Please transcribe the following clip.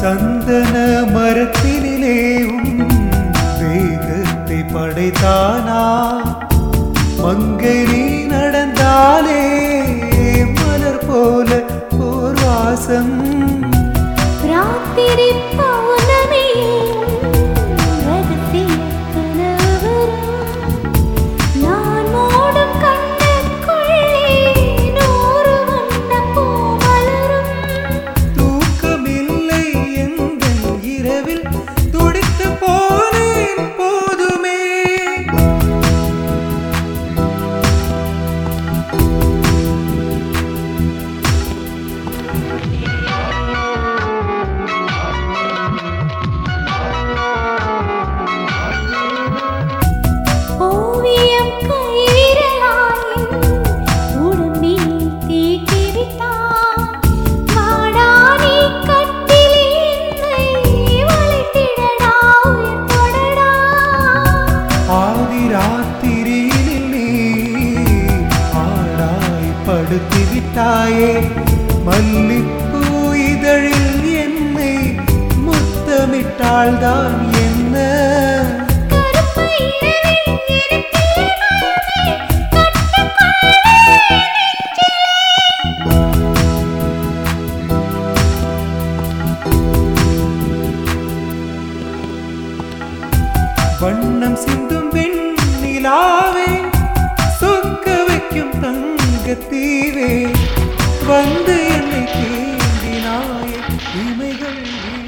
சந்தன மரத்தினிலே வேகத்தை படைத்தானா மங்கை நீ நடந்தாலே மலர் போல ஓர் வாசம் ராத்திரி பௌர்ணமி ரகசிய கனவு நான் மூடும் கண்ணுக்குள்ளே நூறு வண்ண பூ மலரும் தூக்கமில்லை எந்தன் இரவில் துடித்து போனேன் போதுமே படுத்திவிட்டாயே மல்லிப்பூ இதழில் என்னை முத்தமிட்டால்தான் என்ன வண்ணம் சிந்தும் வெண்ணிலாவே சொக்க வைக்கும் தங்கத்தீவே வந்து என்னை தேடினாயே இமைகள்